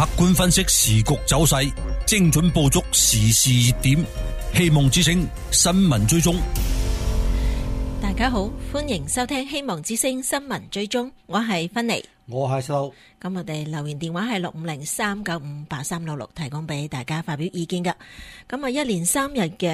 客觀分析時局走勢，精準捕捉時事熱點。希望之聲新聞追蹤。 大家好，歡迎收聽希望之聲新聞追蹤，我係芬妮， 我係收。 咁我哋留言電話係6503958366，提供俾大家發表意見噶。咁啊，一連3日嘅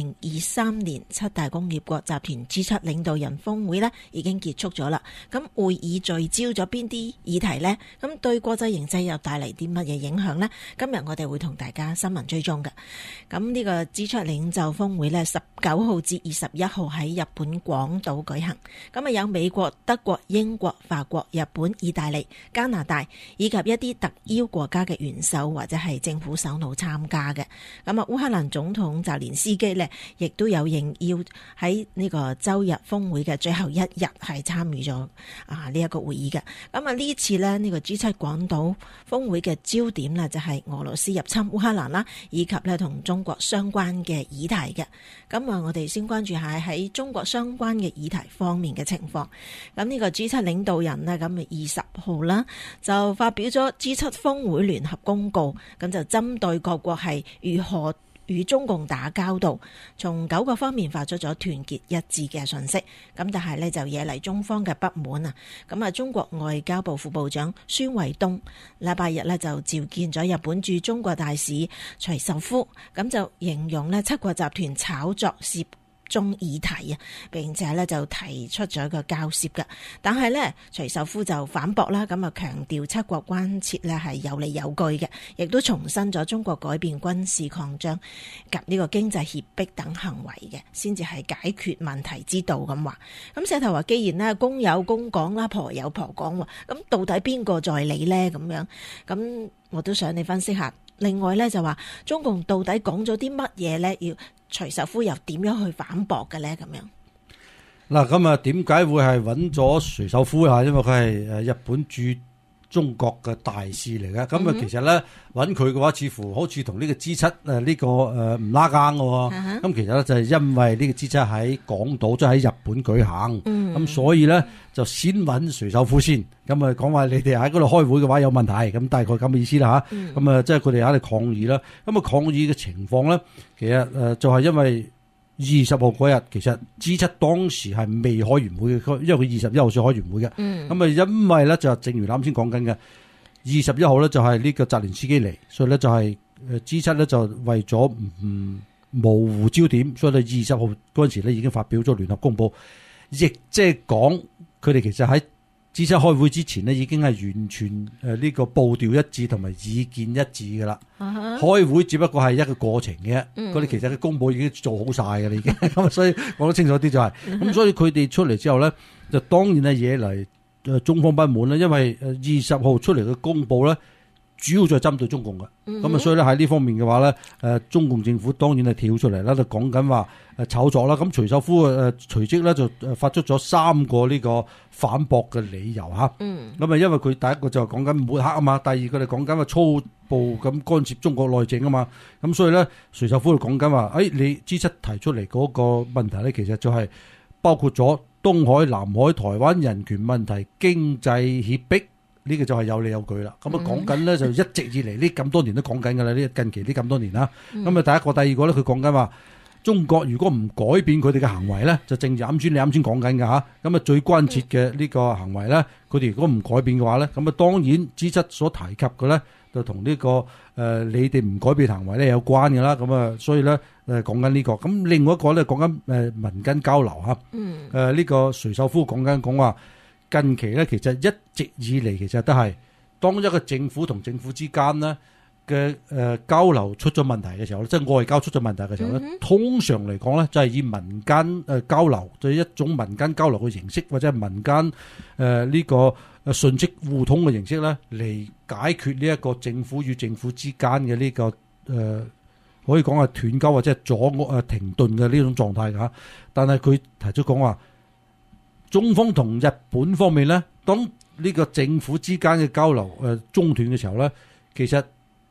2023年7大工業國集團 G7 領導人峰會呢已經結束咗啦。咁會議聚焦咗邊啲議題呢？咁對國際形勢又帶嚟啲乜嘢影響呢？今日我哋會同大家新聞追蹤噶。咁呢個 G7 領袖峰會呢，19號至21號喺日本廣島舉行。咁啊，有美國、德國、英國、法國、日本、意大利、加拿大以及一啲特邀國家嘅元首或者係政府首腦參加嘅。咁啊，烏克蘭總統澤連斯基呢，亦都有應邀喺呢個周日峰會嘅最後一日係參與咗呢一個會議嘅。咁啊，呢次呢，呢個 G7 廣島峰會嘅焦點呢，就係俄羅斯入侵烏克蘭啦，以及呢同中國相關嘅議題嘅。咁啊，我哋先關注下喺中國相關嘅議題方面嘅情況。咁呢個 G7 領導人呢，咁啊20號啦，就發表咗 G7 峰會聯合公告，咁就針對各國係如何與中共打交道，從9個方面發出咗團結一致嘅訊息。咁但係呢，就惹嚟中方嘅不滿啊！咁啊，中國外交部副部長孫衛東禮拜日呢，就召見咗日本駐中國大使徐壽夫，咁就形容呢7國集團炒作涉中議題啊，並且咧就提出咗一個交涉嘅，但係咧徐壽夫就反駁啦，咁啊強調7國關切咧係有理有據嘅，亦都重申咗中國改變軍事擴張及呢個經濟脅迫等行為嘅，先至係解決問題之道咁話。咁石頭話，既然呢公有公講啦，婆有婆講喎，咁到底邊個在理呢？咁樣，咁我都想你分析下。另外咧就話中共到底講咗啲乜嘢咧？要徐壽夫又點樣去反駁嘅咧？咁樣嗱，咁啊，點解會係揾咗徐壽夫啊？因為佢係日本駐中國嘅大使嚟嘅。咁啊，其實咧揾佢嘅話，似乎好似同呢個 G7 呢個唔拉更嘅。咁其實咧就係因為呢個 G7 喺廣島，即係喺日本舉行。咁所以咧就先揾徐壽夫先。咁啊講話你哋喺嗰度開會嘅話有問題，咁大概咁嘅意思啦嚇。咁啊即係佢哋喺度抗議啦。咁啊抗議嘅情況咧，其實就係因為20號嗰日，其實 G7 當時係未開完會嘅，因為佢21號先開完會嘅。咁啊因為咧就正如啱先講緊嘅，21號咧就係呢個澤連斯基嚟，所以咧就係G7 咧就為咗唔模糊焦點，所以咧20號嗰陣時咧已經發表咗聯合公佈，亦即係講佢哋其實喺G7 開會之前呢，已經係完全呢個步調一致同埋意見一致㗎啦。開會只不過係一個過程嘅，佢哋其實嘅公佈已經做好晒㗎啦，已經咁所以講得清楚啲就係咁，所以佢哋出嚟之後咧，就當然係惹嚟中方不滿啦，因為20號出嚟嘅公佈咧，主要就係針對中共嘅，咁啊，所以咧喺呢方面嘅話咧，中共政府當然係跳出嚟啦，就講緊話炒作啦。咁徐壽夫隨即咧就發出咗3個呢個反駁嘅理由嚇。咁啊，因為佢第一個就係講緊抹黑啊嘛，第二個就講緊話粗暴咁干涉中國內政啊嘛。咁所以咧，徐壽夫就講緊話，你G7提出嚟嗰個問題咧，其實就係包括咗東海、南海、台灣人權問題、經濟脅迫。呢個就係有理有據啦。咁啊講緊咧就一直以嚟呢咁多年都講緊㗎啦。呢近期呢咁多年啦。咁啊第一個、第二個咧，佢講緊話中國如果唔改變佢哋嘅行為咧，就正如你啱先講緊㗎嚇。咁啊最關切嘅呢個行為咧，佢哋如果唔改變嘅話咧，咁啊當然G7所提及嘅咧，就同呢個你哋唔改變行為咧有關㗎啦。咁啊所以咧講緊呢個。咁另外一個咧講緊民間交流嚇。呢個徐壽夫講話。近期咧，其實一直以嚟其實都係當一個政府同政府之間呢嘅交流出咗問題嘅時候咧，即係外交出咗問題嘅時候咧，通常嚟講咧就係以民間交流，就係一種民間交流嘅形式，或者係民間呢個信息互通嘅形式咧，嚟解決呢一個政府與政府之間嘅呢個可以講係斷交或者係阻礙停頓嘅呢種狀態㗎。但係佢提出講話。中方同日本方面咧，當呢個政府之間嘅交流中斷嘅時候咧，其實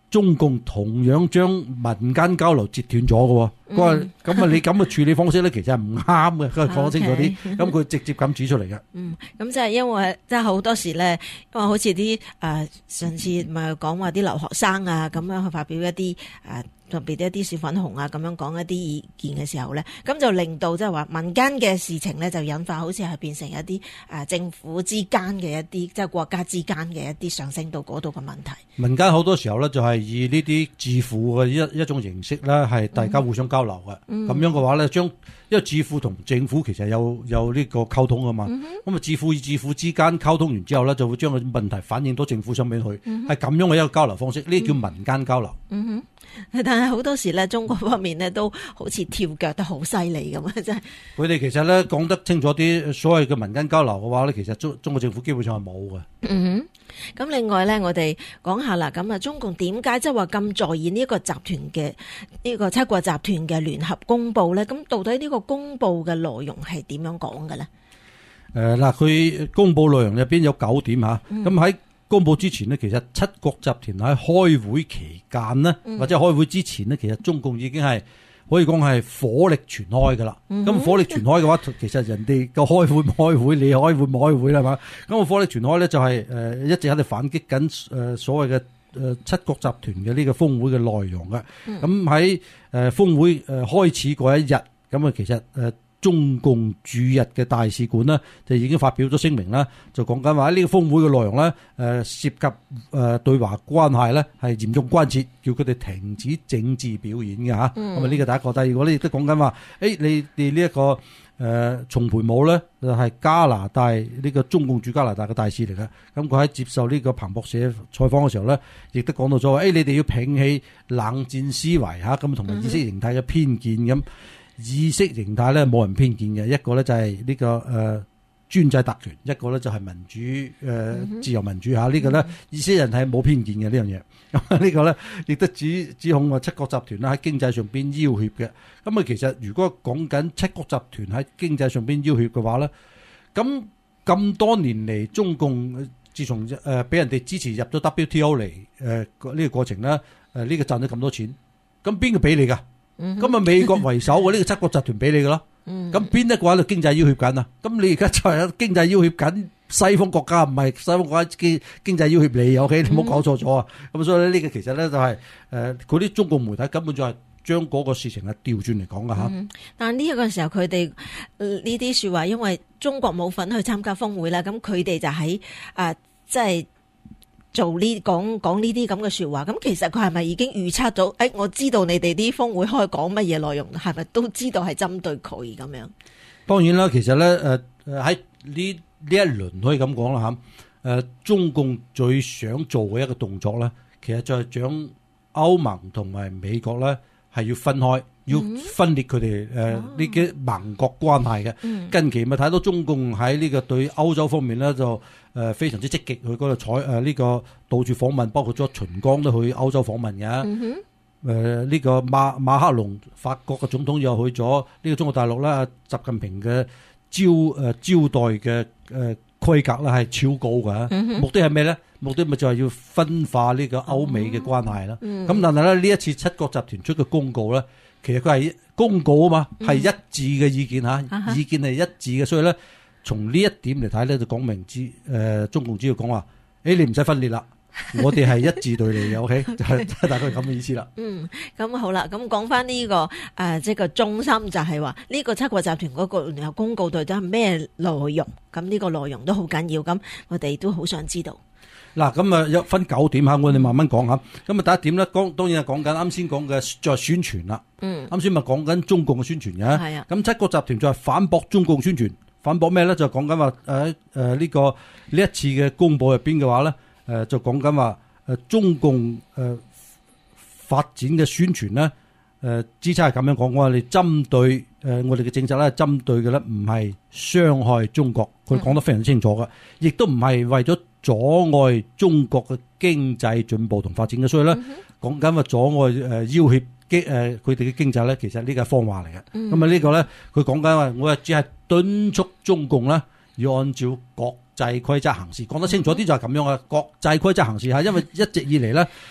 中共同樣將民間交流截斷咗嘅喎，佢話咁啊，你咁嘅處理方式咧，其實係唔啱嘅，佢講清楚啲，咁佢直接咁指出嚟嘅。 咁即係因為即係好多時咧，因為好似啲上次咪講話啲留學生啊，咁樣去發表一啲特別一啲小粉紅啊，咁樣講一啲意見嘅時候咧，咁就令到即係話民間嘅事情咧，就引發好似係變成一啲政府之間嘅一啲即係國家之間嘅一啲上升到嗰度嘅問題。民間好多時候咧就係以呢啲智庫嘅一種形式咧，係大家互相交流嘅。咁樣嘅話咧，因為智庫同政府其實有呢個溝通㗎嘛。咁智庫與智庫之間溝通完之後咧，就會將個問題反映到政府上面去，係咁樣嘅一個交流方式。呢叫民間交流。但係好多時咧，中國方面咧都好似跳腳得好犀利咁啊！真係佢哋其實咧講得清楚啲，所謂嘅民間交流嘅話咧，其實中國政府基本上係冇嘅。咁另外咧，我哋講下啦。咁啊，中共點解即係話咁在意呢一個集團嘅呢個七國集團嘅聯合公報咧？咁到底呢個公報嘅內容係點樣講嘅咧？嗱，佢公報內容入邊有9點嚇。咁喺公佈之前呢，其實七國集團喺開會期間呢，或者開會之前呢，其實中共已經係可以講係火力全開噶啦。咁火力全開嘅話，其實人哋個開會唔開會，你開會唔開會啦嘛。咁個火力全開咧，就係一直喺度反擊緊所謂嘅七國集團嘅呢個峰會嘅內容嘅。咁喺峰會開始嗰一日，咁啊其實中共駐日嘅大使館呢，就已經發表咗聲明啦，就講緊話呢個峰會嘅內容咧，涉及對華關係咧係嚴重關切，叫佢哋停止政治表演嘅嚇。咁啊呢個第一個。第二個咧亦都講緊話，你哋呢一個叢培武咧係加拿大呢個中共駐加拿大嘅大使嚟嘅。咁佢喺接受呢個彭博社採訪嘅時候咧，亦都講到咗話，你哋要摒棄冷戰思維嚇，咁同埋意識形態嘅偏見咁。意識形態咧冇人偏見嘅，一個咧就係呢個專制特權，一個咧就係民主自由民主嚇。呢個咧意識人係冇偏見嘅呢樣嘢。咁呢個咧亦都指控話七國集團咧喺經濟上邊要挾嘅。咁啊其實如果講緊七國集團喺經濟上邊要挾嘅話咧，咁多年嚟中共自從俾人哋支持入咗 WTO 嚟呢個過程咧，呢個賺咗咁多錢，咁邊個俾你㗎？咁啊，美國為首嘅呢個七國集團俾你嘅咯。咁邊一個喺度經濟要挾緊啊？咁你而家就係經濟要挾緊西方國家，唔係西方國家經濟要挾你。OK，你唔好搞錯咗啊！咁所以呢個其實咧就係嗰啲中共媒體根本就係將嗰個事情係調轉嚟講㗎嚇。但係呢一個時候佢哋呢啲説話，因為中國冇份去參加峰會啦，咁佢哋就喺即係做講呢啲咁嘅說話，咁其實佢係咪已經預測到？我知道你哋啲峰會可以講乜嘢內容，係咪都知道係針對佢咁樣？當然啦，其實咧喺呢一輪可以咁講啦嚇。中共最想做嘅一個動作咧，其實就係將歐盟同埋美國咧係要分開，要分裂佢哋呢啲盟國關係嘅。近期咪睇到中共喺呢個對歐洲方面咧就非常之積極去嗰度呢個到處訪問，包括咗秦剛都去歐洲訪問嘅。呢個馬克龍法國嘅總統又去咗呢個中國大陸啦。習近平嘅招待嘅規格啦係超高嘅。目的係咩咧？目的咪就係要分化呢個歐美嘅關係啦。咁但係咧呢一次七國集團出嘅公告咧，其實佢係公告啊嘛，係一致嘅意見嚇，意見係一致嘅，所以咧從呢一點嚟睇咧，就講明中共只要講話，你唔使分裂啦，我哋係一致對你嘅，OK， 就係大概咁嘅意思啦。咁好啦，咁講翻呢個即係個中心就係話呢個七國集團嗰個聯合公告對咗係咩內容？咁呢個內容都好緊要，咁我哋都好想知道。嗱，咁啊有分9點嚇，我哋慢慢講下。咁啊第一點咧，當然係講緊啱先講嘅再宣傳啦。啱先咪講緊中共嘅宣傳嘅。係啊。咁七國集團就係反駁中共宣傳，反駁咩咧？就講緊話呢一次嘅公佈入邊嘅話咧，就講緊話中共發展嘅宣傳咧，支撐係咁樣講，我哋針對我哋嘅政策咧，針對嘅咧唔係傷害中國，佢講得非常清楚嘅，亦都唔係為咗阻礙中國嘅經濟進步同發展嘅，所以咧講緊話阻礙要挾佢哋嘅經濟咧，其實呢個係謊話嚟嘅。咁啊呢個咧，佢講緊話，我只係敦促中共咧要按照國際規則行事，講得清楚啲就係咁樣嘅國際規則行事嚇，因為一直以嚟咧。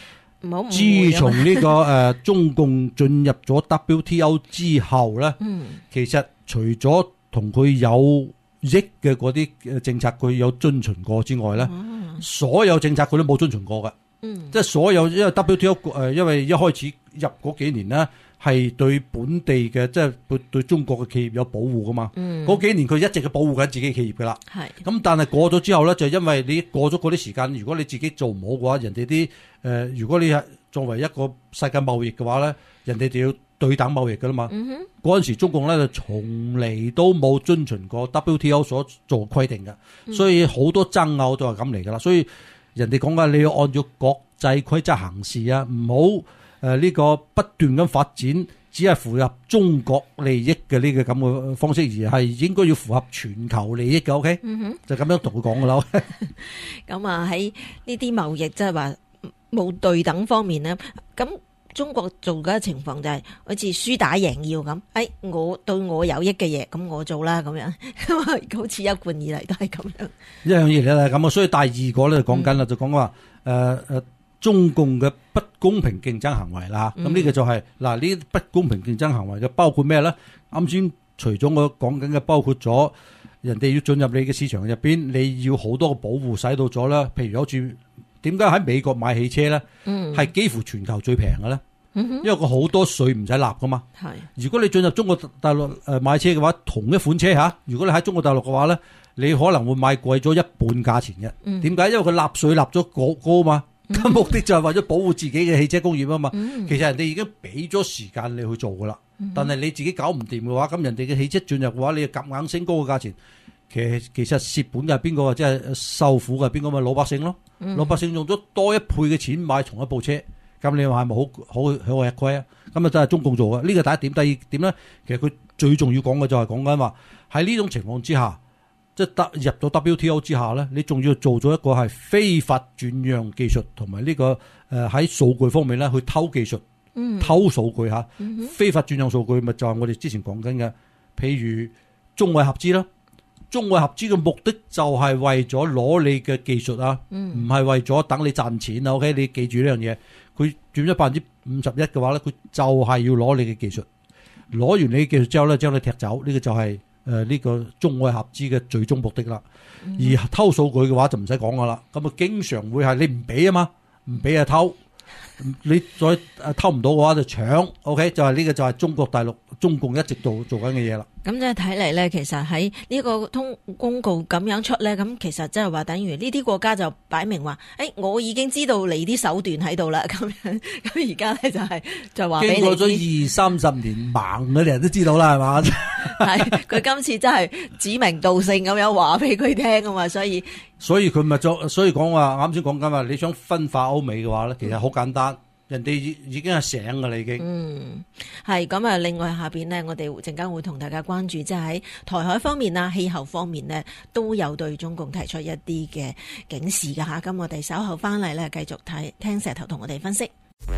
自從呢個中共進入咗 WTO 之後咧，其實除咗同佢有益嘅嗰啲政策佢有遵循過之外咧，所有政策佢都冇遵循過嘅。即係所有，因為 WTO 因為一開始入嗰幾年咧係對本地嘅即係對中國嘅企業有保護噶嘛。嗰幾年佢一直係保護緊自己企業噶啦。咁但係過咗之後咧，就因為你過咗嗰啲時間，如果你自己做唔好嘅話，人哋啲如果你係作為一個世界貿易嘅話咧，人哋就要對等貿易噶啦嘛。嗰陣時中共咧就從嚟都冇遵循過 WTO 所做規定嘅，所以好多爭拗都係咁嚟噶啦。所以人哋講緊你要按照國際規則行事啊，唔好呢個不斷咁發展，只係符合中國利益嘅呢個咁嘅方式，而係應該要符合全球利益嘅。OK，就咁樣同佢講噶啦。 咁啊喺呢啲貿易即係話冇對等方面咧，咁中國做嘅情況就係好似輸打贏要咁，我對我有益嘅嘢，咁我做啦咁樣，好似一貫以嚟都係咁樣。 一樣嘢嚟係咁啊，所以第二個咧就講緊啦，就講話中共嘅不公平競爭行為啦。咁呢個就係嗱，呢啲不公平競爭行為嘅包括咩咧？啱先除咗我講緊嘅，包括咗人哋要進入你嘅市場入邊，你要好多嘅保護使到咗啦。譬如好似點解喺美國買汽車咧，係幾乎全球最平嘅咧？因為佢好多稅唔使納噶嘛。如果你進入中國大陸買車嘅話，同一款車嚇，如果你喺中國大陸嘅話咧，你可能會買貴咗一半價錢嘅。點解？因為佢納稅納咗高嘛。咁目的就係為咗保護自己嘅汽車工業啊嘛。其實人哋已經俾咗時間你去做噶啦，但係你自己搞唔掂嘅話，咁人哋嘅汽車進入嘅話，你就夾硬升高個價錢。其實蝕本嘅係邊個啊？即係受苦嘅係邊個？咪老百姓咯。老百姓用咗多一倍嘅錢買同一部車，咁你話係咪好吃虧啊？咁啊真係中共做嘅。呢個第一點。第二點咧，其實佢最重要講嘅就係講緊話喺呢種情況之下，即係入咗 WTO 之下咧，你仲要做咗一個係非法轉讓技術，同埋呢個喺數據方面咧去偷技術、偷數據嚇。非法轉讓數據咪就係我哋之前講緊嘅，譬如中外合資啦。中外合資嘅目的就係為咗攞你嘅技術啊，唔係為咗等你賺錢啊。OK， 你記住呢樣嘢。佢佔咗51%嘅話咧，佢就係要攞你嘅技術，攞完你嘅技術之後咧，將你踢走。呢個就係呢個中外合資嘅最終目的啦。而偷數據嘅話就唔使講噶啦，咁啊經常會係你唔俾啊嘛，唔俾啊偷，你再偷唔到嘅話就搶。OK， 就係呢個就係中國大陸中共一直做緊嘅嘢啦。 咁即係睇嚟咧，其實喺呢個公告咁樣出咧，咁其實即係話等於呢啲國家就擺明話，我已經知道你啲手段喺度啦，咁樣咁而家咧就話俾你知。經過咗 20-30年盲嘅人都知道啦，係嘛？ 係佢今次真係指名道姓咁樣話俾佢聽啊嘛，所以佢咪所以講話啱先講緊話，你想分化歐美嘅話咧，其實好簡單。人哋已經係醒噶啦，已經。 係咁啊！另外下邊呢，我哋陣間會同大家關注，即係喺台海方面啊、氣候方面呢，都有對中共提出一啲嘅警示噶吓。咁我哋稍後翻嚟呢，繼續聽石頭同我哋分析。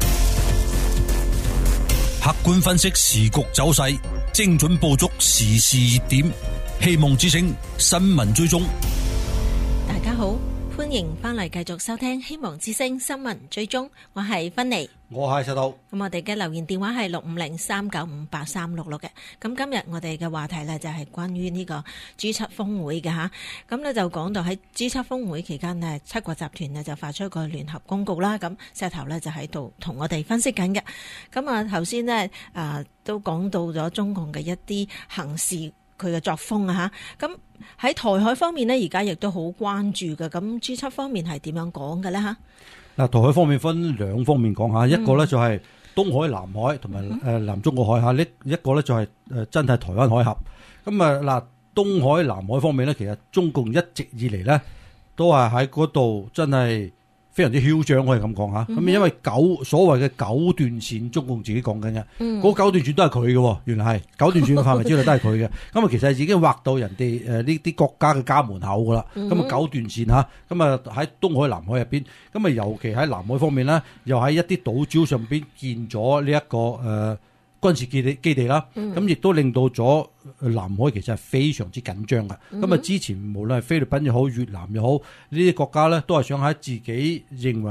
客觀分析時局走勢，精準捕捉時事熱點，希望之聲新聞追蹤。 大家好。歡迎翻嚟繼續收聽希望之聲新聞追蹤，我係芬妮， 我係石頭。咁我哋嘅留言電話係65039583666嘅。咁今日我哋嘅話題呢，就係關於呢個 G7 峰會嘅吓。咁呢就講到喺 G7 峰會期間呢，7國集團呢就發出一個聯合公告啦。咁石頭呢就喺度同我哋分析緊嘅。咁啊頭先呢都講到咗中共嘅一啲行事佢嘅作風啊吓。咁喺台海方面呢，而家亦都好關注嘅。咁 G7 方面係點樣講嘅咧吓？ 嗱，台海方面分兩方面講下，一個咧就係東海、南海同埋南中國海峽，一個咧就係真係台灣海峽。咁啊嗱，東海、南海方面咧，其實中共一直以嚟咧都係喺嗰度真係非常之囂張，可以咁講吓。咁因為所謂嘅9段線，中共自己講緊嘅，嗰9段線都係佢嘅，原來係9段線嘅範圍之內都係佢嘅。咁啊，其實已經劃到人哋呢啲國家嘅家門口噶啦。咁啊9段線吓，咁啊喺東海、南海入邊，咁啊尤其喺南海方面咧，又喺一啲島礁上邊建咗呢一個軍事基地啦。咁亦都令到咗南海其實係非常之緊張嘅。咁啊之前無論係菲律賓又好、越南又好，呢啲國家咧都係想喺自己認為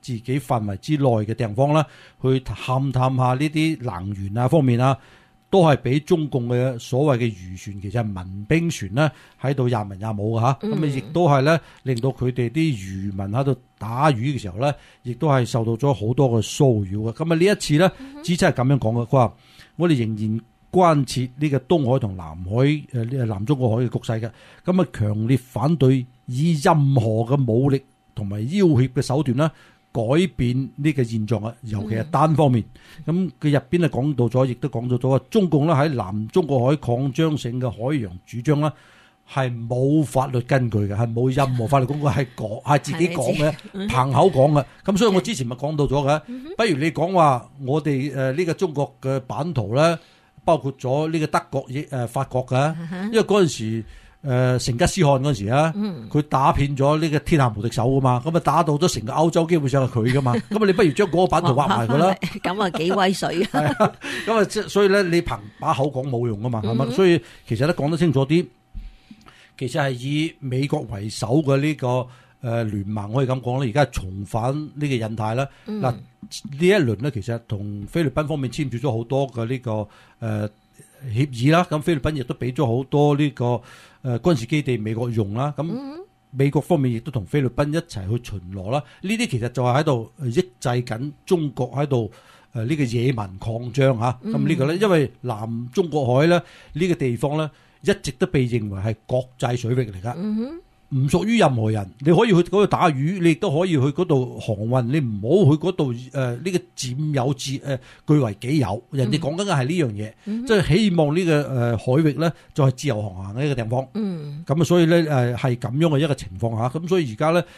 自己範圍之內嘅地方啦，去探下呢啲能源啊方面啊，都係俾中共嘅所謂嘅漁船，其實係民兵船咧喺度廿文廿武嘅嚇，咁啊亦都係咧令到佢哋啲漁民喺度打魚嘅時候咧，亦都係受到咗好多嘅騷擾嘅。咁啊呢一次咧，G7係咁樣講嘅，佢話我哋仍然關切呢個東海同南海南中國海嘅局勢嘅，咁啊強烈反對以任何嘅武力同埋要挾嘅手段啦，改變呢個現狀啊，尤其係單方面。咁佢入邊咧講到咗，亦都講到咗中共咧喺南中國海擴張性嘅海洋主張啦，係冇法律根據嘅，係冇任何法律根據，係自己講嘅，憑口講嘅。咁所以我之前咪講到咗嘅，不如你講話我哋呢個中國嘅版圖咧，包括咗呢個德國法國嘅，因為嗰陣時成吉思汗嗰陣時啊，佢打遍咗呢個天下無敵手噶嘛，咁啊打到咗成個歐洲基本上係佢噶嘛，咁啊你不如將嗰個版圖畫埋佢啦， 咁啊幾威水啊！ 咁啊所以咧你憑把口講冇用噶嘛，係咪？所以其實咧講得清楚啲，其實係以美國為首嘅呢個聯盟可以咁講咧，而家係重返呢個印太啦。嗱呢一輪咧，其實同菲律賓方面簽署咗好多嘅呢個協議啦。咁菲律賓亦都俾咗好多呢個軍事基地美國用啦。咁美國方面亦都同菲律賓一齊去巡邏啦。呢啲其實就係喺度抑制緊中國喺度呢個野蠻擴張嚇。咁呢個咧，因為南中國海咧呢個地方咧一直都被認為係國際水域嚟㗎。唔屬於任何人，你可以去嗰度打魚，你亦都可以去嗰度航運，你唔好去嗰度呢個佔有據為己有。人哋講緊嘅係呢樣嘢，即係希望呢個海域咧就係自由航行嘅一個地方。咁啊，所以咧係咁樣嘅一個情況下，咁所以而家咧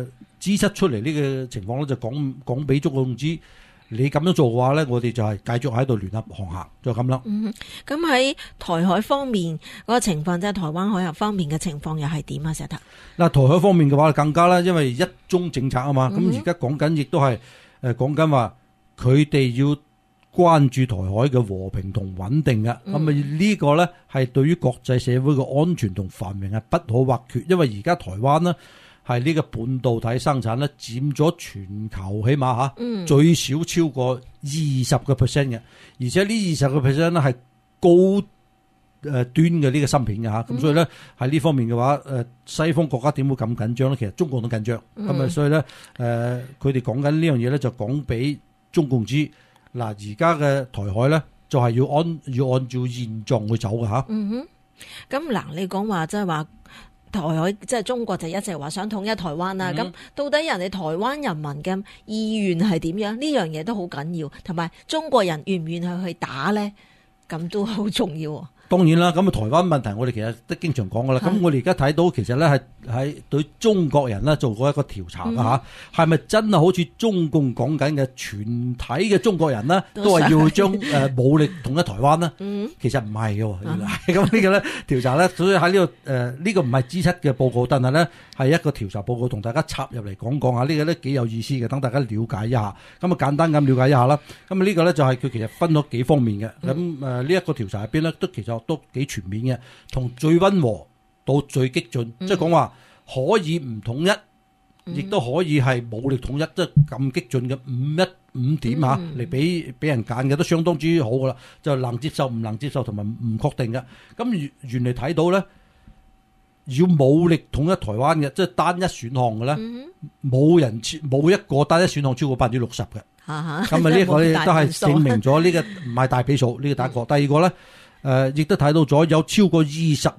G7出嚟呢個情況咧就講俾中共知。你咁樣做嘅話咧，我哋就係繼續喺度聯合航行，就咁啦。 咁喺台海方面嗰個情況，即係台灣海峽方面嘅情況又係點啊？石頭嗱，台海方面嘅話更加啦，因為一中政策啊嘛，咁而家講緊亦都係講緊話，佢哋要關注台海嘅和平同穩定嘅。咁啊呢個咧係對於國際社會嘅安全同繁榮係不可或缺，因為而家台灣呢係呢個半導體生產咧佔咗全球起碼最少超過20%嘅，而且呢20%咧係高端嘅呢個芯片嘅嚇，咁所以咧喺呢方面嘅話，西方國家點會咁緊張咧？其實中國都緊張，咁啊所以咧佢哋講緊呢樣嘢咧就講俾中共知，嗱而家嘅台海咧就係要按照現狀去走嘅嚇。 咁嗱，你講話即係話。台海即係中國就一直話想統一台灣啦，咁到底人哋台灣人民嘅意願係點樣？呢樣嘢都好緊要，同埋中國人願唔願意去打咧，咁都好重要。 當然啦，咁啊台灣問題我哋其實都經常講噶啦。咁我哋而家睇到其實咧係對中國人咧做過一個調查㗎嚇，係咪真係好似中共講緊嘅全體嘅中國人呢都係要將武力統一台灣呢？其實唔係嘅喎，原來係咁呢個咧調查咧，所以喺呢個呢個唔係G7嘅報告，但係咧係一個調查報告，同大家插入嚟講下，呢個咧幾有意思嘅，等大家了解一下。咁啊簡單咁了解一下啦。咁啊呢個咧就係佢其實分咗幾方面嘅。咁呢一個調查入邊咧都其實都幾全面嘅，從最溫和到最激進，即係講話可以唔統一，亦都可以係武力統一，即係咁激進嘅5點嚇嚟俾人揀嘅，都相當之好噶啦。就能接受、唔能接受同埋唔確定嘅。咁原嚟睇到咧，要武力統一台灣嘅，即係單一選項嘅咧，冇一個單一選項超過60%嘅。咁啊呢個咧都係證明咗呢個唔係大比數，呢個第一個。第二個咧。亦都睇到咗有超過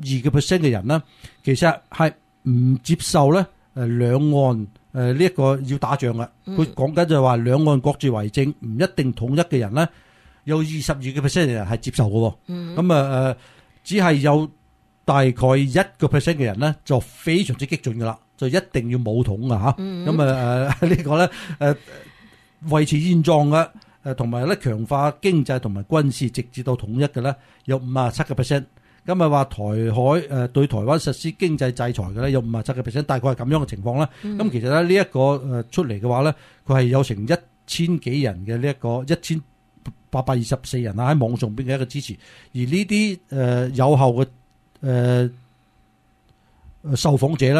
22%嘅人呢，其實係唔接受咧兩岸呢一個要打仗嘅。佢講緊就係話兩岸各自為政，唔一定統一嘅人呢，有22%嘅人係接受嘅。咁只係有大概1%嘅人呢，就非常之激進噶啦，就一定要武統嘅嚇。咁呢個咧維持現狀嘅。同埋咧強化經濟同埋軍事，直至到統一嘅咧有57%。咁啊話台海對台灣實施經濟制裁嘅咧有57%，大概係咁樣嘅情況啦。咁其實咧呢一個出嚟嘅話咧，佢係有成1000幾人嘅呢一個1824人啊喺網上邊嘅一個支持，而呢啲有效嘅受訪者咧，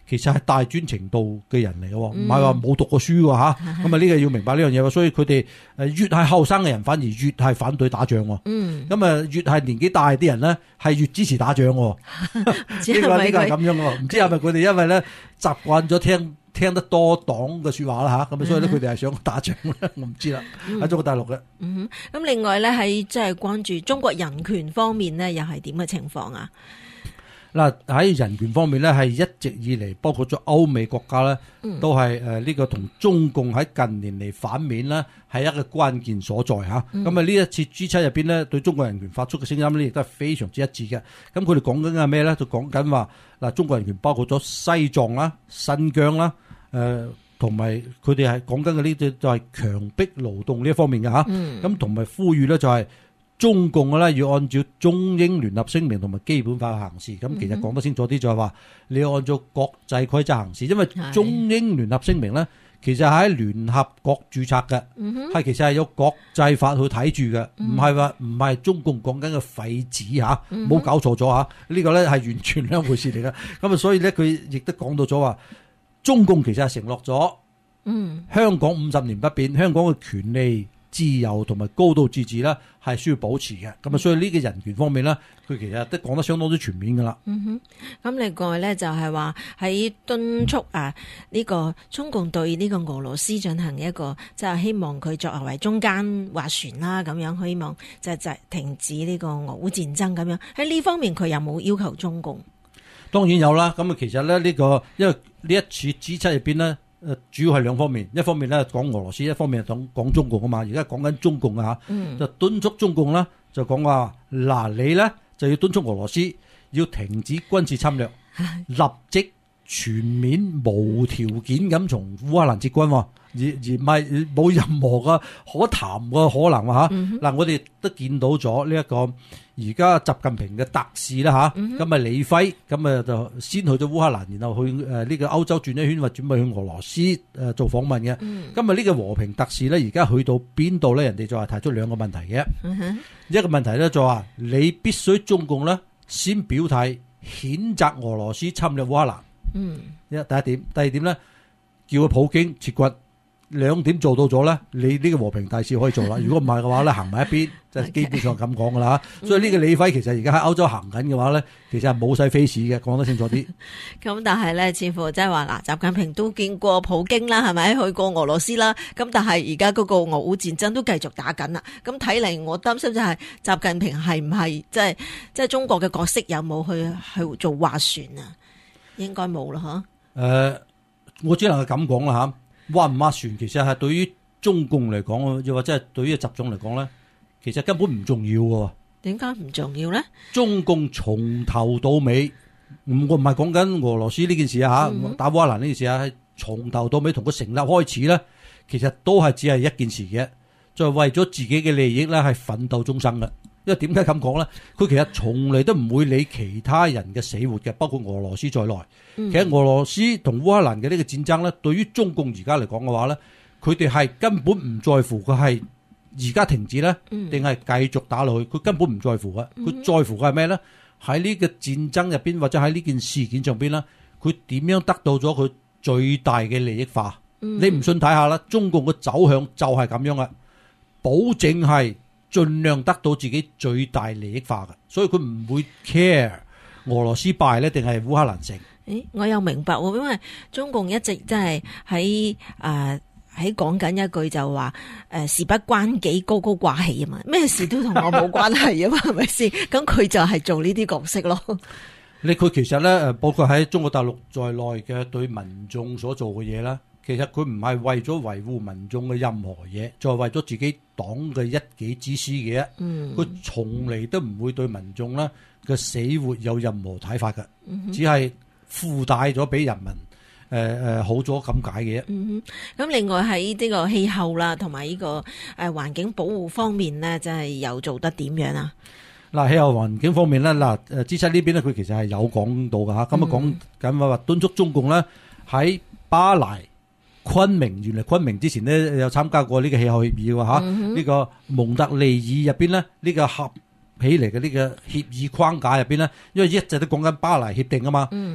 其實係大專程度嘅人嚟嘅，唔係話冇讀過書嘅嚇。咁啊呢個要明白呢樣嘢喎，所以佢哋越係後生嘅人，反而越係反對打仗喎。咁啊越係年紀大啲人咧，係越支持打仗喎。呢個係咁樣喎，唔知係咪佢哋因為咧習慣咗聽得多黨嘅説話啦嚇，咁所以咧佢哋係想打仗咧，我唔知啦。喺中國大陸嘅。 咁另外咧喺即係關注中國人權方面咧，又係點嘅情況啊？ 嗱喺人權方面咧，係一直以嚟包括咗歐美國家咧，都係呢個同中共喺近年嚟反面啦，係一個關鍵所在嚇。咁啊呢一次 G7 入邊咧，對中國人權發出嘅聲音咧，亦都係非常之一致嘅。咁佢哋講緊係咩咧？就講緊話嗱，中國人權包括咗西藏啦、新疆啦，同埋佢哋係講緊嘅呢啲就係強迫勞動呢一方面嘅嚇。咁同埋呼籲咧就係中共嘅咧要按照中英聯合聲明同埋基本法行事，咁其實講得清楚啲就係話你要按照國際規則行事，因為中英聯合聲明咧其實係喺聯合國註冊嘅，係其實係有國際法去睇住嘅，唔係中共講緊嘅廢紙嚇，冇搞錯咗嚇，呢個咧係完全兩回事嚟嘅。咁啊，所以咧佢亦都講到咗話，中共其實係承諾咗，香港50年不變，香港嘅權利、自由同埋高度自治咧係需要保持嘅，咁啊，所以呢個人權方面咧，佢其實都講得相當之全面噶啦。 咁另外咧就係話喺敦促呢個中共對呢個俄羅斯進行一個即係希望佢作為中間斡旋啦，咁樣希望就停止呢個俄烏戰爭咁樣。喺呢方面佢有冇要求中共？ 當然有啦。咁啊，其實咧呢個因為呢一次 G7入邊咧。主要係兩方面，一方面咧講俄羅斯，一方面係講中共啊嘛。而家講緊中共啊嚇，就敦促中共啦，就講話嗱，你咧就要敦促俄羅斯要停止軍事侵略，立即全面無條件咁從烏克蘭撤軍，而唔係冇任何嘅可談嘅可能嚇。嗱，我哋都見到咗呢一個而家習近平嘅特使啦嚇，咁啊李輝咁啊就先去咗烏克蘭，然後去呢個歐洲轉一圈，話準備去俄羅斯做訪問嘅。今日呢個和平特使咧，而家去到邊度咧？人哋就係提出兩個問題嘅。一個問題咧就話你必須中共咧先表態譴責俄羅斯侵略烏克蘭。第一點，第二點咧叫佢普京撤軍。兩點做到咗咧，你呢個和平大使可以做啦。如果唔係嘅話咧，行埋一邊，就基本上咁講噶啦。所以呢個李輝其實而家喺歐洲行緊嘅話咧，其實係冇使 face 嘅，講得清楚啲。 咁但係咧，似乎即係話嗱，習近平都見過普京啦，係咪去過俄羅斯啦？咁但係而家嗰個俄烏戰爭都繼續打緊啦。咁睇嚟，我擔心就係習近平係唔係即係中國嘅角色有冇去做斡旋啊？應該冇啦，嗬。 我只能係咁講啦嚇。斡唔斡旋，其實係對於中共嚟講，又或者係對於習總嚟講咧，其實根本唔重要嘅。 點解唔重要咧？ 中共從頭到尾，我唔係講緊俄羅斯呢件事啊嚇，打烏克蘭呢件事啊，係從頭到尾同佢成立開始咧，其實都係只係一件事嘅，就係為咗自己嘅利益咧，係奮鬥終生嘅。因為點解咁講咧？佢其實從嚟都唔會理其他人嘅死活嘅，包括俄羅斯在內。其實俄羅斯同烏克蘭嘅呢個戰爭咧，對於中共而家嚟講嘅話咧，佢哋係根本唔在乎佢係而家停止咧，定係繼續打落去，佢根本唔在乎嘅。佢在乎嘅係咩咧？喺呢個戰爭入邊或者喺呢件事件上邊咧，佢點樣得到咗佢最大嘅利益化？你唔信睇下啦，中共嘅走向就係咁樣嘅，保證係盡量得到自己最大利益化嘅，所以佢唔會 care 俄羅斯敗咧定係烏克蘭勝。 我又明白喎，因為中共一直真係喺講緊一句就話事不關己高高掛起啊嘛，咩事都同我冇關係啊嘛，係咪先？咁佢就係做呢啲角色咯。 佢其實咧包括喺中國大陸在內嘅對民眾所做嘅嘢啦，其實佢唔係為咗維護民眾嘅任何嘢，就係為咗自己黨嘅一己之私嘅啫。佢從嚟都唔會對民眾咧嘅死活有任何睇法嘅，只係附帶咗俾人民好咗咁解嘅啫。 咁另外喺呢個氣候啦，同埋呢個環境保護方面咧，真係又做得點樣啊？ 嗱，氣候環境方面咧，G7呢邊咧，佢其實係有講到㗎嚇。咁啊講緊話敦促中共咧喺巴黎、昆明，原來昆明之前咧有參加過呢個氣候協議嘅嚇。呢個蒙特利爾入邊咧，呢個合起嚟嘅呢個協議框架入邊咧，因為一直都講緊巴黎協定啊嘛。其實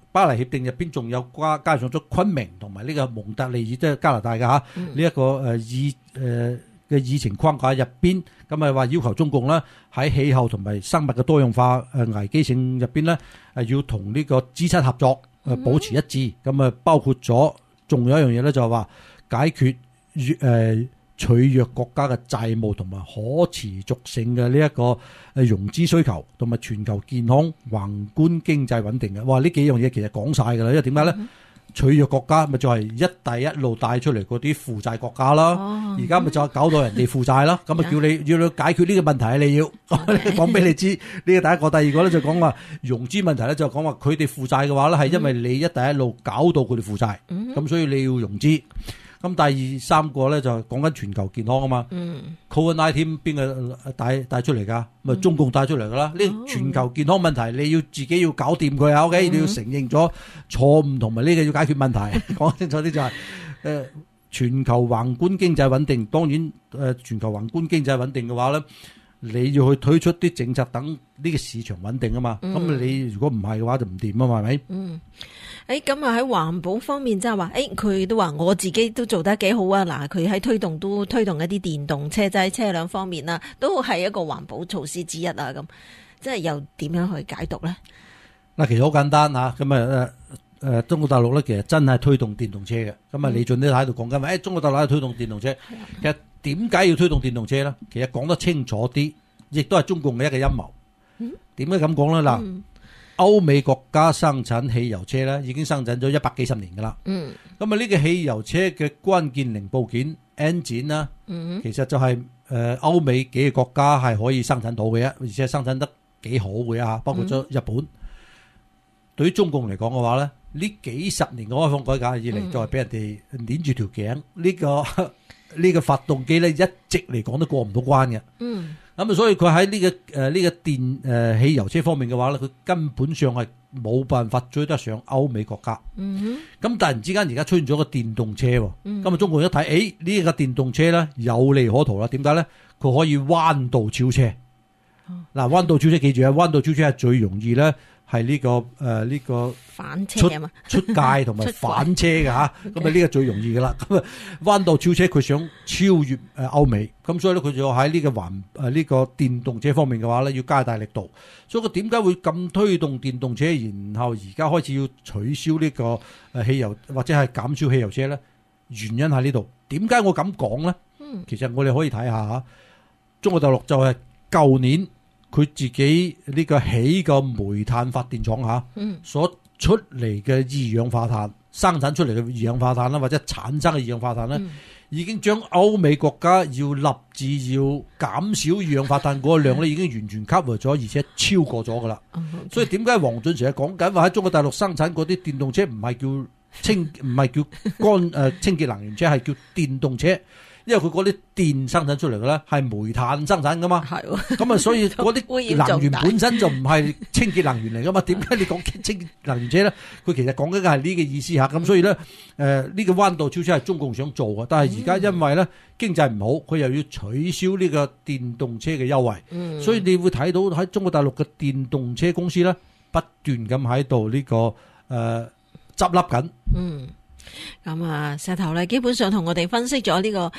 巴黎協定入邊仲有加上咗昆明同埋呢個蒙特利爾，即係加拿大嘅呢一個嘅議程框架入邊，咁啊話要求中共咧喺氣候同埋生物嘅多樣化危機性入邊咧，要同呢個 G7 合作保持一致。咁啊包括咗仲有一樣嘢咧，就係話解決脆弱國家嘅債務同埋可持續性嘅呢一個融資需求，同埋全球健康宏觀經濟穩定嘅。哇！呢幾樣嘢其實講晒㗎啦，因為點解咧？脆弱國家咪就係一帶一路帶出嚟嗰啲負債國家啦，而家咪就係搞到人哋負債啦，咁啊叫你解決呢個問題，你要講俾你知，呢個第一個，第二個咧就講話融資問題咧，就講話佢哋負債嘅話咧係因為你一帶一路搞到佢哋負債，咁所以你要融資。咁第三個咧就係講緊全球健康啊嘛，COVID-19 邊個帶出嚟㗎？咪中共帶出嚟㗎啦！呢全球健康問題你要自己要搞掂佢啊 ，OK？你要承認咗錯誤同埋呢個要解決問題，講清楚啲就係全球宏觀經濟穩定。當然全球宏觀經濟穩定嘅話咧，你要去推出啲政策等呢個市場穩定啊嘛。咁你如果唔係嘅話就唔掂啊嘛，係咪？ 咁啊喺環保方面即係話，佢都話我自己都做得幾好啊！嗱，佢喺推動一啲電動車仔車輛方面啦，都係一個環保措施之一啊！咁即係又點樣去解讀咧？ 嗱，其實好簡單嚇，咁中國大陸咧其實真係推動電動車嘅。咁啊，李俊都喺度講緊話，中國大陸係推動電動車。其實點解要推動電動車咧？其實講得清楚啲，亦都係中共嘅一個陰謀。點解咁講咧？嗱。歐美國家生產汽油車咧，已經生產咗100幾十年噶啦。咁啊，呢個汽油車嘅關鍵零部件 engine 啦，其實就係歐美幾個國家係可以生產到嘅，而且生產得幾好嘅啊，包括咗日本。對於中共嚟講嘅話咧，呢幾十年嘅開放改革以嚟，就係俾人哋捏住條頸，呢個發動機咧一直嚟講都過唔到關嘅。咁啊，所以佢喺呢個電汽油車方面嘅話咧，佢根本上係冇辦法追得上歐美國家。咁突然之間而家出現咗個電動車，咁啊中國一睇，呢個電動車咧有利可圖啦。點解咧？佢可以彎道超車。嗱，彎道超車記住啊，彎道超車係最容易咧。係呢個反車啊嘛， 出界同埋反車嘅嚇，咁啊呢個最容易嘅啦。咁啊彎道超車佢想超越歐美，咁所以咧佢就喺呢個呢個電動車方面嘅話咧要加大力度。所以佢點解會咁推動電動車，然後而家開始要取消呢個汽油或者係減少汽油車咧？原因喺呢度。點解我咁講咧？其實我哋可以睇下嚇，中國大陸就係舊年。佢自己呢個起個煤炭發電廠嚇，所出嚟嘅二氧化碳，生產出嚟嘅二氧化碳啦，或者產生嘅二氧化碳咧，已經將歐美國家要立志要減少二氧化碳嗰個量咧，已經完全 cover 咗，而且超過咗噶啦。所以點解黃俊成日講緊話喺中國大陸生產嗰啲電動車唔係叫清潔能源車，係叫電動車。因為佢嗰啲電生產出嚟嘅咧係煤炭生產噶嘛，咁啊所以嗰啲能源本身就唔係清潔能源嚟噶嘛。點解你講清潔能源車咧？佢其實講緊嘅係呢個意思嚇。咁所以咧呢個彎道超車係中共想做嘅，但係而家因為咧經濟唔好，佢又要取消呢個電動車嘅優惠，所以你會睇到喺中國大陸嘅電動車公司咧不斷咁喺度呢個執笠緊。 咁啊，石頭咧，基本上同我哋分析咗呢個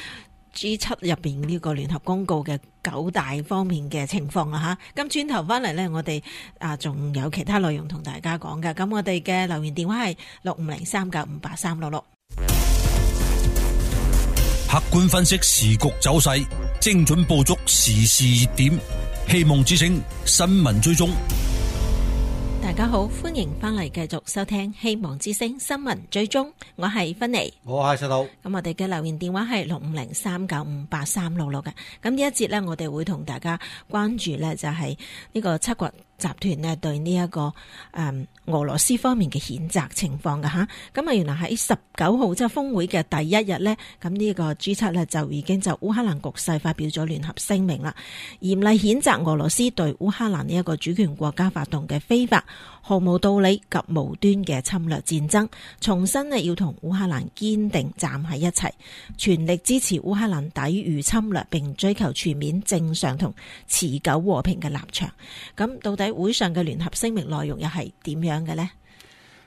G7 入邊呢個聯合公告嘅9大方面嘅情況啦吓。咁轉頭翻嚟咧，我哋仲有其他內容同大家講嘅。咁我哋嘅留言電話係6503958366。 客觀分析時局走勢，精準捕捉時事熱點，希望之聲新聞追蹤。 大家好，歡迎翻嚟繼續收聽希望之聲新聞追蹤，我係芬妮， 我係石頭。 咁我哋嘅留言電話係6503958366嘅。咁呢一節呢，我哋會同大家關注呢，就係呢個七國集團呢對呢一個俄羅斯方面嘅譴責情況嘅吓。咁啊，原來喺19號即係峰會嘅第一日呢，咁呢個 G7 呢就已經就烏克蘭局勢發表咗聯合聲明啦，嚴厲譴責俄羅斯對烏克蘭呢一個主權國家發動嘅非法、毫無道理及無端嘅侵略戰爭，重申呢要同烏克蘭堅定站喺一齊，全力支持烏克蘭抵禦侵略，並追求全面正常同持久和平嘅立場。咁到底會上嘅聯合聲明內容又係點樣嘅呢？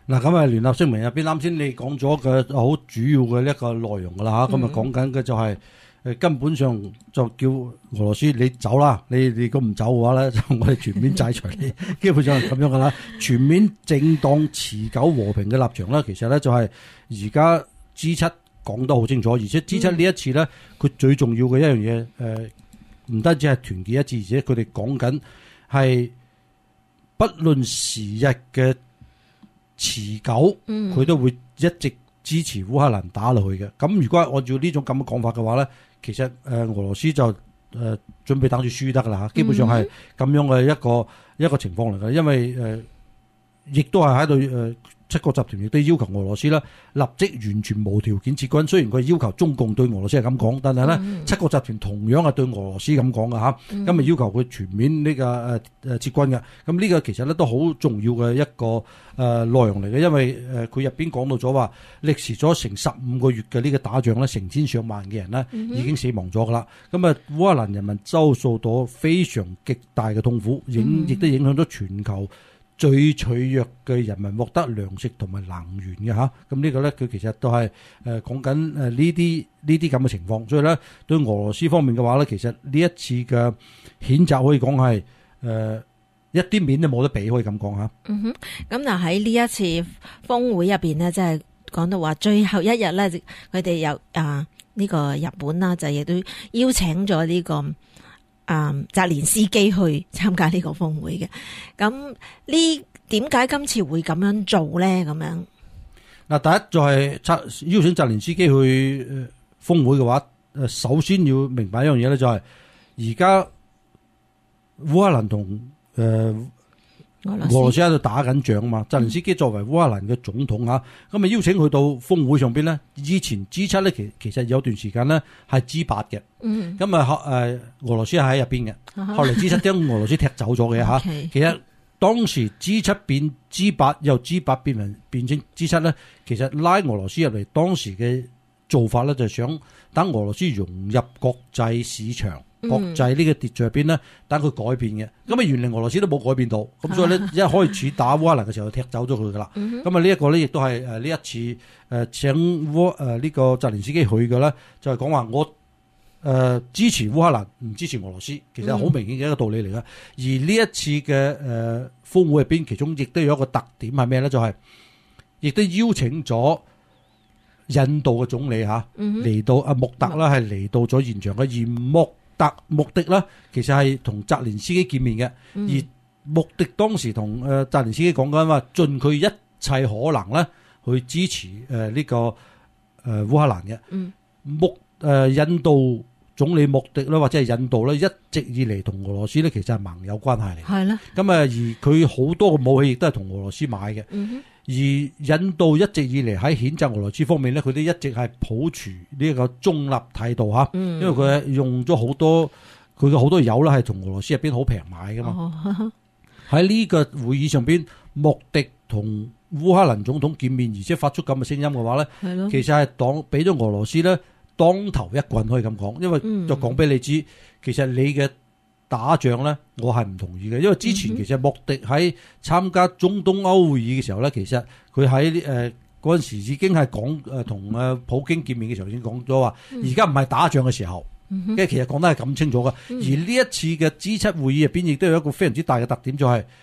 嗱，咁啊，聯合聲明入邊，啱先你講咗嘅好主要嘅一個內容噶啦嚇，咁啊講緊嘅就係根本上就叫俄羅斯你走啦，你咁唔走嘅話咧，就我哋全面制裁你，基本上係咁樣噶啦。全面正當持久和平嘅立場咧，其實咧就係而家 G7 講得好清楚，而且 G7 呢一次咧，佢最重要嘅一樣嘢唔單止係團結一致，而且佢哋講緊係不論時日嘅持久，佢都會一直支持烏克蘭打落去嘅。咁如果係按照呢種咁嘅講法嘅話咧，其實俄羅斯就準備等住輸得噶啦嚇，基本上係咁樣嘅一個情況嚟嘅。因為亦都係喺度七國集團亦都要求俄羅斯啦立即完全無條件撤軍。雖然佢要求中共對俄羅斯係咁講，但係咧七國集團同樣係對俄羅斯咁講嘅嚇，咁啊要求佢全面呢個撤軍嘅。咁呢個其實咧都好重要嘅一個內容嚟嘅，因為佢入邊講到咗話歷時咗成15個月嘅呢個打仗咧，成千上萬嘅人呢已經死亡咗噶啦。咁啊烏克蘭人民遭受到非常極大嘅痛苦，亦都影響咗全球最脆弱嘅人民獲得糧食同埋能源嘅嚇，咁呢個咧佢其實都係講緊呢啲咁嘅情況，所以咧對俄羅斯方面嘅話咧，其實呢一次嘅譴責可以講係一啲面都冇得俾，可以咁講嚇。咁嗱喺呢一次峰會入邊呢，即係講到話最後一日咧，佢哋有呢個日本啦，就亦都邀請咗呢個澤連斯基去參加呢個峰會嘅。咁呢點解今次會咁樣做咧？咁樣嗱，第一就係邀請澤連斯基去峰會嘅話，首先要明白一樣嘢咧，就係而家烏克蘭同俄羅斯喺度打緊仗啊嘛。澤連斯基作為烏克蘭嘅總統嚇，咁啊邀請佢到峰會上邊咧，以前 G7 咧其實有段時間咧係 G8 嘅，咁俄羅斯係喺入邊嘅，後嚟 G7 將俄羅斯踢走咗嘅嚇。其實當時 G7 變 G8，由 G8 變成 G7 咧，其實拉俄羅斯入嚟當時嘅做法咧，就想等俄羅斯融入國際市場。國際呢個秩序入邊呢，等佢改變嘅，咁啊原來俄羅斯都冇改變到，咁所以咧一開始打烏克蘭嘅時候就踢走咗佢噶啦。咁啊呢一個咧亦都係呢一次請呢個澤連斯基去嘅咧，就係講話我支持烏克蘭，唔支持俄羅斯，其實好明顯嘅一個道理嚟噶。而呢一次嘅峰會入邊，其中亦都有一個特點係咩咧？就係亦都邀請咗印度嘅總理嚇嚟到穆特啦，係嚟到咗現場嘅，而目的咧，其實係同澤連斯基見面嘅，而目的當時同澤連斯基講緊話，盡佢一切可能咧去支持呢個烏克蘭嘅。印度總理穆迪咧，或者係印度咧，一直以嚟同俄羅斯咧，其實係盟友關係嚟。係啦。咁而佢好多嘅武器亦都係同俄羅斯買嘅。而印度一直以嚟喺譴責俄羅斯方面咧，佢哋一直係抱持呢一個中立態度嚇，因為佢用咗好多佢嘅好多油咧係從俄羅斯入邊好平買噶嘛。喺呢個會議上邊，穆迪同烏克蘭總統見面，而且發出咁嘅聲音嘅話咧，其實係俾咗俄羅斯咧當頭一棍，可以咁講，因為就講俾你知，其實你嘅打仗咧，我係唔同意嘅，因為之前其實穆迪喺參加中東歐會議嘅時候咧，其實佢喺嗰陣時已經係講同普京見面嘅時候已經講咗話，而家唔係打仗嘅時候，即係其實講得係咁清楚嘅。而呢一次嘅 G7 會議入邊，亦都有一個非常之大嘅特點，就係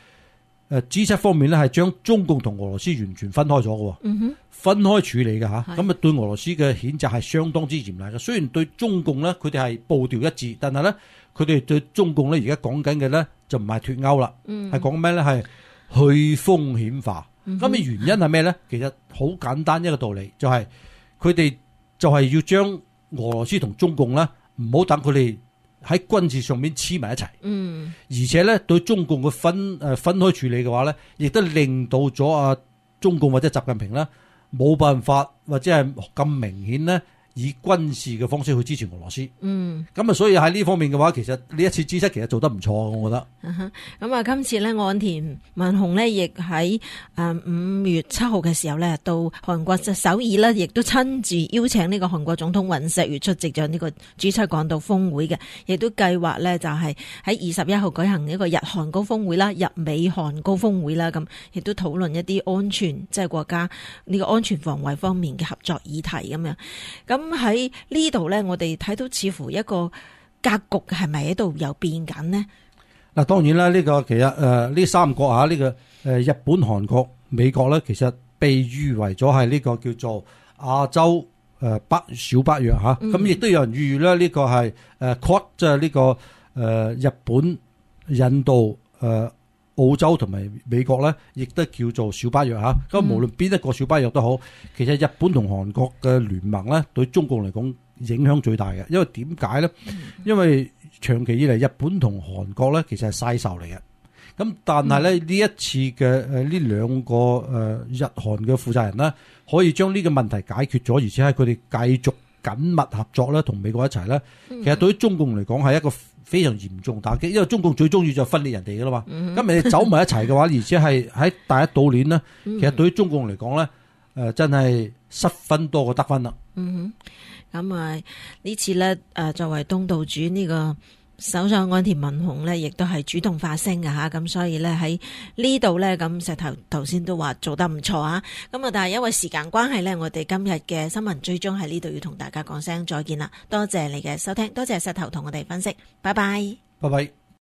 G7 方面咧係將中共同俄羅斯完全分開咗嘅，分開處理嘅嚇。咁啊對俄羅斯嘅譴責係相當之嚴厲嘅。雖然對中共咧佢哋係步調一致，但係咧佢哋對中共咧而家講緊嘅咧就唔係脫歐啦，係講咩咧？係去風險化。咁嘅原因係咩咧？其實好簡單一個道理，就係佢哋就係要將俄羅斯同中共咧唔好等佢哋喺軍事上面黐埋一齊。而且咧對中共嘅分開處理嘅話咧，亦都令到咗中共或者習近平咧冇辦法或者係咁明顯咧， 以軍事嘅方式去支持俄羅斯。 嗯， 咁啊，所以喺呢方面嘅話，其實呢一次 G7 其實做得唔錯，我覺得。 咁啊，今次咧岸田文雄呢，亦喺5月7號嘅時候咧，到韓國首爾呢，亦都親自邀請呢個韓國總統尹錫悅出席咗呢個 G7 港島峰會嘅，亦都計劃咧就係喺21號舉行呢個日韓高峰會啦、日美韓高峰會啦，咁亦都討論一啲安全即係國家呢個安全防衛方面嘅合作議題咁樣。咁喺呢度咧，我哋睇到似乎一個格局係咪喺度有變緊呢？ 嗱，當然啦，呢個其實呢三國啊，呢個日本、韓國、美國咧，其實被譽為咗係呢個叫做亞洲小北約嚇。咁亦都有人預咧，呢個係Quad，即係呢個日本、印度、澳洲同埋美國咧，亦都叫做小北約嚇。咁無論邊一個小北約都好，其實日本同韓國嘅聯盟咧，對中共嚟講影響最大嘅。因為點解咧？因為長期以嚟，日本同韓國咧，其實係世仇嚟嘅。咁但係咧，呢一次嘅呢兩個日韓嘅負責人呢，可以將呢個問題解決咗，而且係佢哋繼續緊密合作咧，同美國一齊咧。其實對於中共嚟講係一個非常嚴重打擊，因為中共最中意就分裂人哋噶啦嘛。咁你哋走埋一齊嘅話，而且係喺大一島鏈呢，其實對於中共嚟講咧，真係失分多過得分啦。 咁啊，呢次咧作為東道主呢個首相岸田文雄咧，亦都係主動發聲㗎吓，咁所以咧喺呢度咧，咁石頭先都話做得唔錯啊。咁啊，但係因為時間關係咧，我哋今日嘅新聞追蹤喺呢度要同大家講聲再見啦。多謝你嘅收聽，多謝石頭同我哋分析，拜拜。 拜拜。